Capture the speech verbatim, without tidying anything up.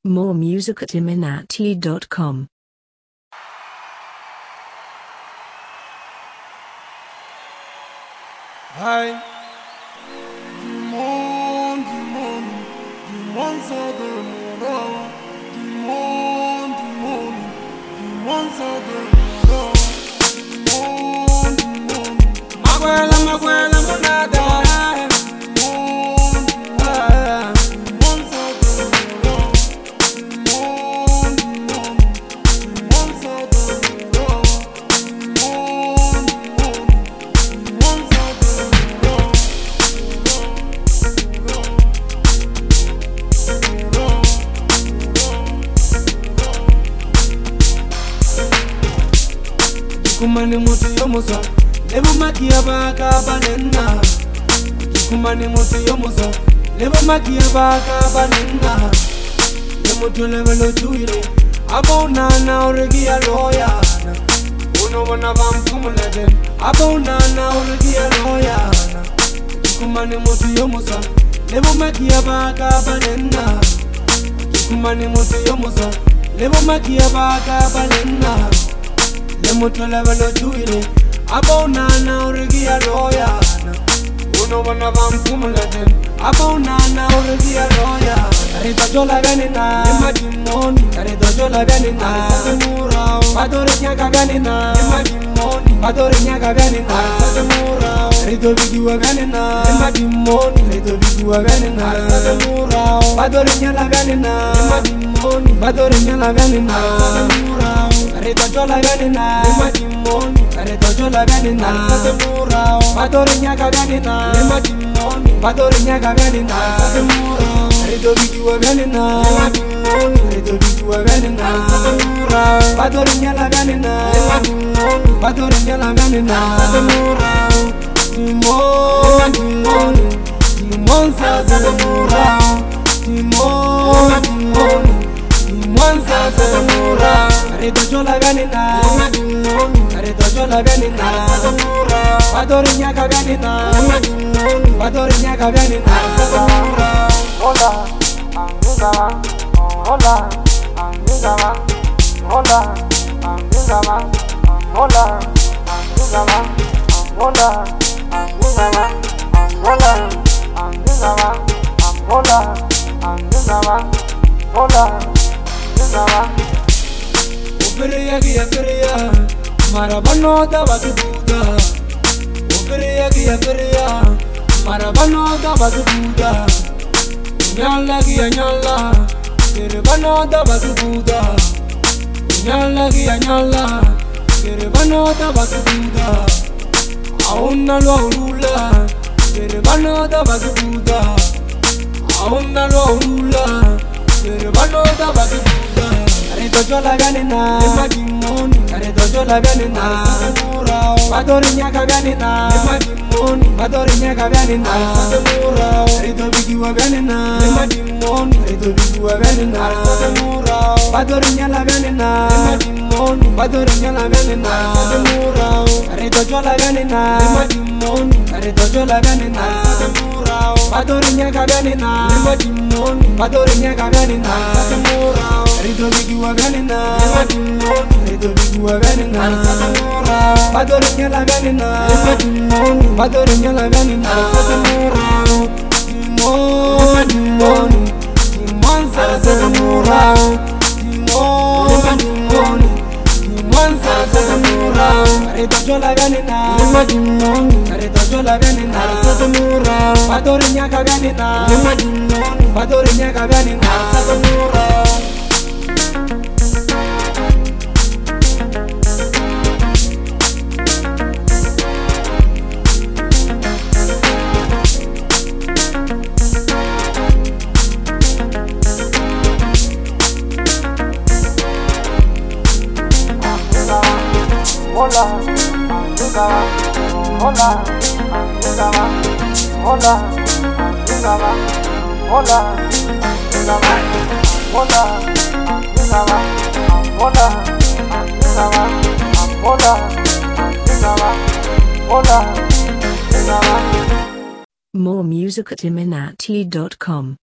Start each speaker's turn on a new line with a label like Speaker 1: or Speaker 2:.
Speaker 1: More music at iminati dot com.
Speaker 2: Hi. Du monde, du monde, du monde sort de mon rang. Du monde, du monde, du monde sort de mon rang. Du monde, du monde. Maguela, maguela, monada. Du monde, du monde sort de mon rang. Du monde, du monde, du monde sort de mon rang. Du monde, du monde, du monde sort de mon rang. Kumani mutu yomusa lebo makia baka banena. Kumani mutu yomusa lebo makia baka banena. Lemutu levelo chuire abona na oregia loyana. Uno wana vamkumuleden abona na oregia loyana. Kumani mutu yomusa lebo makia baka banena. Kumani mutu yomusa lebo makia baka banena. Lemutu levelo chuire abona na oregia loyana. Uno wana vamkumuleden abona na oregia loyana. Karito jola ganina imagimoni. Karito jola ganina satemurao. Badore nyaka ganina imagimoni. Badore nyaka ganina satemurao. Karito bigiwa ganina imagimoni. Karito bigiwa ganina satemurao. Badore nyala ganina imagimoni. Badore nyala ganina satemurao. Karito jola ganina imagimoni. Karito jola ganina satemurao. Badore nyaka ganina imagimoni. Badore nyaka ganina satemurao. Karito bigiwa ganina imagimoni. Karito bigiwa ganina satemurao. Badore nyala ganina imagimoni. Badore nyala ganina satemurao. Dimon, dimon, dimon sa satemurao. Dimon, dimon, dimon sa satemurao. Karito jola ganina imagimoni. Karito jola ganina satemurao. Badore nyaka ganina imagimoni. Badore nyaka ganina satemurao.
Speaker 3: Hola, amiga, hola, amiga, hola, amiga, hola, amiga, hola, amiga, hola, amiga, hola, amiga, hola, amiga.
Speaker 2: Upereya kia pereya, marabano da baguda. Upereya kia pereya, marabano da baguda. Nyala kia nyala, kerebano da baguda. Nyala kia nyala, kerebano da baguda. Auna lo aurula, kerebano da baguda. Auna lo aurula, kerebano da baguda. Karito jola ganina imagimoni. Karito jola ganina satemurao. Badore nyaka ganina imagimoni. Badore nyaka ganina satemurao. Karito bigiwa ganina imagimoni. Karito bigiwa ganina satemurao. Badore nyala ganina imagimoni. Badore nyala ganina satemurao. Karito jola ganina imagimoni. Karito jola ganina satemurao. Badore nyaka ganina imagimoni. Badore nyaka ganina satemurao. Karito bigiwa ganina imagimoni. Karito bigiwa ganina satemurao. Badore nyala ganina imagimoni. Badore nyala ganina satemurao. Dimon, dimon, dimon sa satemurao. Dimon, dimon, dimon sa satemurao. Karito jola ganina imagimoni. Karito jola ganina satemurao. Badore nyaka ganina imagimoni. Badore nyaka ganina satemurao.
Speaker 3: Hola, amiga, hola, amiga, hola, amiga, hola, amiga, hola, amiga, hola, amiga, hola, amiga, hola, amiga.
Speaker 1: More music at iminati dot com.